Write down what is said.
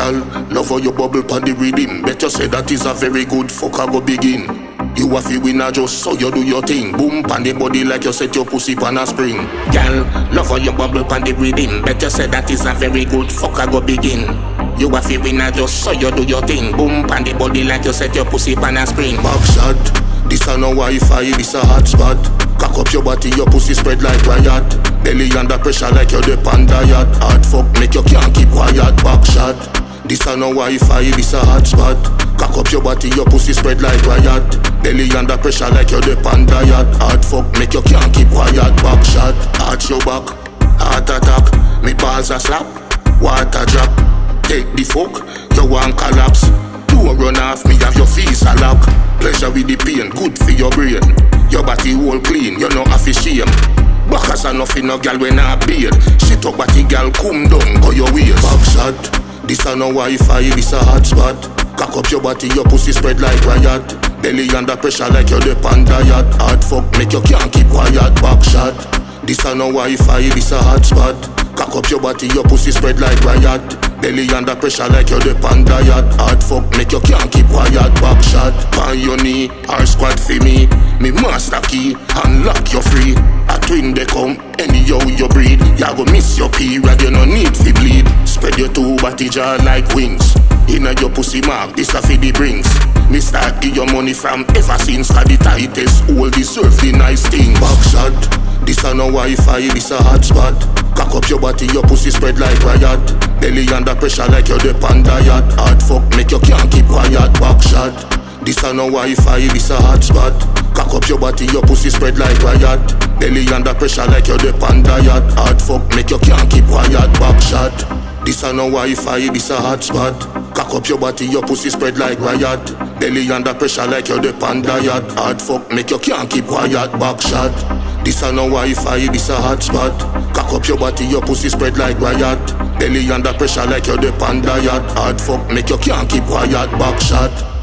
Girl, love how you bubble pon the rhythm. Bet you say that is a very good fuck, I go begin. You a fi winner just so you do your thing. Boom pon the body like you set your pussy pon a spring. Girl, love how you bubble pon the rhythm. Bet you say that is a very good fuck, I go begin. You a fi winner just so you do your thing. Boom pon the body like you set your pussy pon a spring. Back shot, this a no Wi-Fi, this a hot spot. Cock up your body, your pussy spread like riot. Belly under pressure like you're the panda yacht. Hard fuck make you can't keep quiet. Back shot, this a no Wi-Fi, this a hot spot. Cock up your body, your pussy spread like riot. Belly under pressure like you're the panda yacht. Hard fuck make you can't keep quiet. Back shot, arch your back, heart attack. Me balls a slap, water drop. Take the fuck, you want collapse. Don't run off me, have your face a lock. Pleasure with the pain, good for your brain. Your body all clean, you no have to shame. Backers are nothing, no girl when I beard. Shit up body girl, come down, go your waist. Back shot, this a no Wi-Fi, this a hot spot. Cock up your body, your pussy spread like riot. Belly under pressure like you're the panda yacht. Hard fuck, make you can't keep quiet. Back shot, this a no Wi-Fi, this a hot spot. Cock up your body, your pussy spread like riot. Belly under pressure like you're the panda yacht. Hard fuck, make you can't keep quiet. Back shot, on your knee, or squat for me. Me master key, unlock you free. A twin they come, anyhow you breed. Ya go miss your period, you no need to bleed. Spread your two body jaw like wings. Inna your pussy mark, this a fi the brings. Me start give your money from ever since. Cause the tightest all deserve the nice thing. Back shot, this a no Wi-Fi, this a hot spot. Cock up your body, your pussy spread like riot. Belly under pressure like you're the panda yacht. Hard fuck, make you can't keep quiet. Back shot, this a no Wi-Fi, this a hot spot. Cock up your body, your pussy spread like riot. Belly under pressure like you're the panda yacht. Hard fuck, make you can't keep quiet. Back shot, this a no Wi-Fi, this a hot spot. Cock up your body, your pussy spread like riot. Belly under pressure like you're the panda yacht. Hard fuck, make you can't keep quiet. Back shot, this a no Wi-Fi, this a hot spot. Cock up your body, your pussy spread like riot. Belly under pressure like you're the panda yacht. Hard fuck, make you can't keep quiet. Back shot.